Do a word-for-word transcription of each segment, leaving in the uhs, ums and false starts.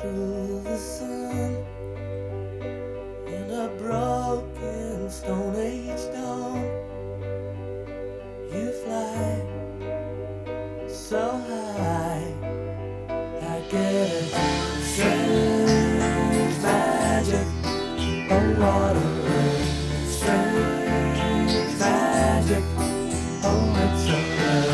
through the sun in a broken Stone Age dawn. You fly so high, I get a strange magic. Oh, what a strange magic. Oh, it's a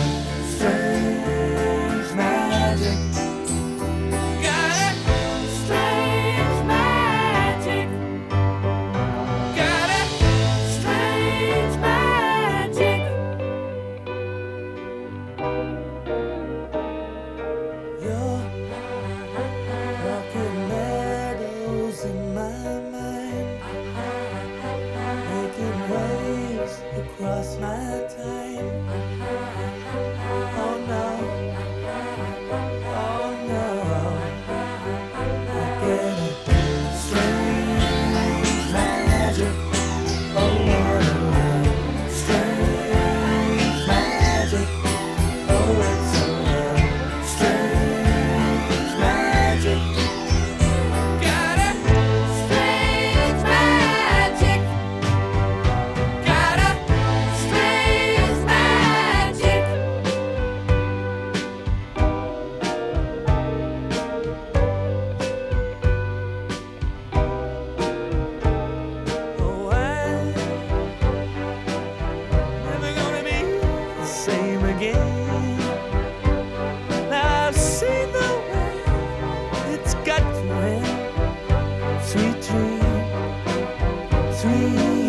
strange magic. Got it? Strange magic. Got it? Strange magic. You're rocking meadows in my mind, making waves across my time. Oh no, oh no, I get it. Strange magic. Oh, what a strange magic. Oh, it's a strange magic. Got it? Strange magic. Got it? Strange magic. Oh, I'm never gonna be the same again. I've seen the way it's got to end. Sweet dream, sweet